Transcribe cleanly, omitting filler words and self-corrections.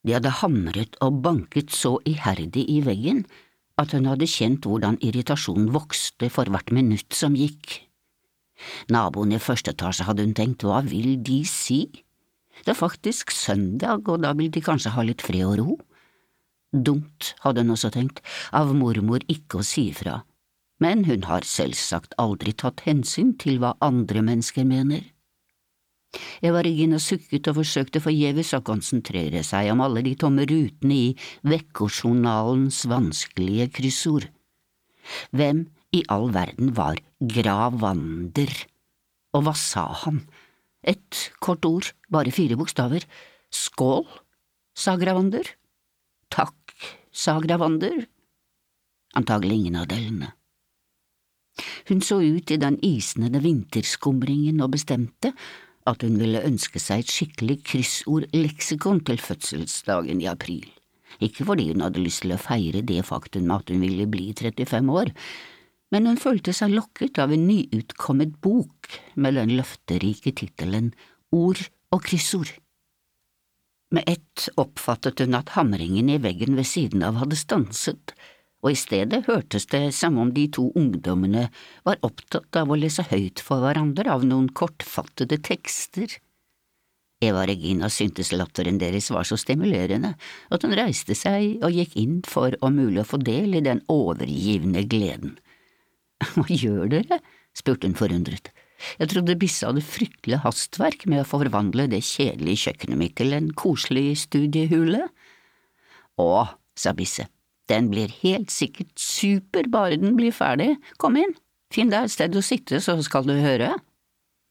De hadde hamret og banket så iherdig i veggen at hun hadde kjent hvordan irritasjonen vokste for hvert minutt som gikk. Naboen i første etasje hadde hun tenkt, hva vil de si? Det er faktisk søndag, og da vil de kanskje ha litt fred og ro. Dumt, hadde hun også tenkt, av mormor ikke å si ifra, men hun har selvsagt aldri tatt hensyn til hva andre mennesker mener. Eva Regina sukket og forsøkte forgjeves å konsentrere seg om alle de tomme rutene i vekkojournalens vanskelige kryssord. Hvem i all verden var Gravander? Og hva sa han? Et kort ord, bare 4 bokstaver. Skål, sa Gravander. Takk, sa Gravander. Antagelig ingen av delene. Hun så ut i den isnende vinterskumringen og bestemte at hun ville ønske seg et skikkelig kryssordleksikon til fødselsdagen i april. Ikke fordi hun hadde lyst til å feire det faktum at hun ville bli 35 år, men hun følte seg lokket av en nyutkommet bok med den løfterike tittelen Ord og kryssord. Med ett oppfattet hun at hamringen i veggen ved siden av hadde stanset, og i stedet hørtes det som om de 2 ungdommene var opptatt av å lese høyt for hverandre av noen kortfattede tekster. Eva Regina syntes latteren deres var så stimulerende at hun reiste seg og gikk inn for om mulig å få del i den overgivende gleden. Hva gjør dere? Spurte hun forundret. Jeg trodde Bisse hadde fryktelig hastverk med å forvandle det kjedelige kjøkkenet mitt til en koselig studiehule. Å, sa Bisse. Den blir helt sikkert super bare den blir ferdig. Kom inn, finn deg et sted å sitte, så skal du høre.